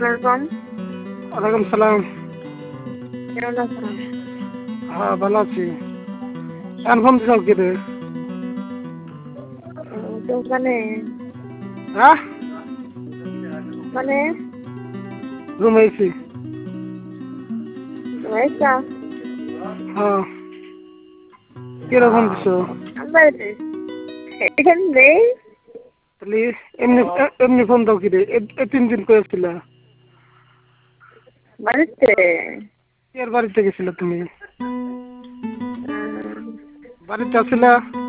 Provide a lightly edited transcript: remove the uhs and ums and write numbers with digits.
আসসালাম। ওয়ালাইকুম সালাম। কেমন আছেন? হ্যাঁ, ভালো আছি। এখন ফোন দিছ কি রে? দোকানে। হ্যাঁ, মানে রুমে আইছি। আইসা? হ্যাঁ, কিরকম দিছ? আমি বাড়িতে। এখানে নেই। তাহলে এমনি এমনি ফোন দাও কি রে? 3 দিন করেছিল। বাড়িতে। এর বাড়িতে গেছিল তুমি? উম, বাড়িতে আসিলা?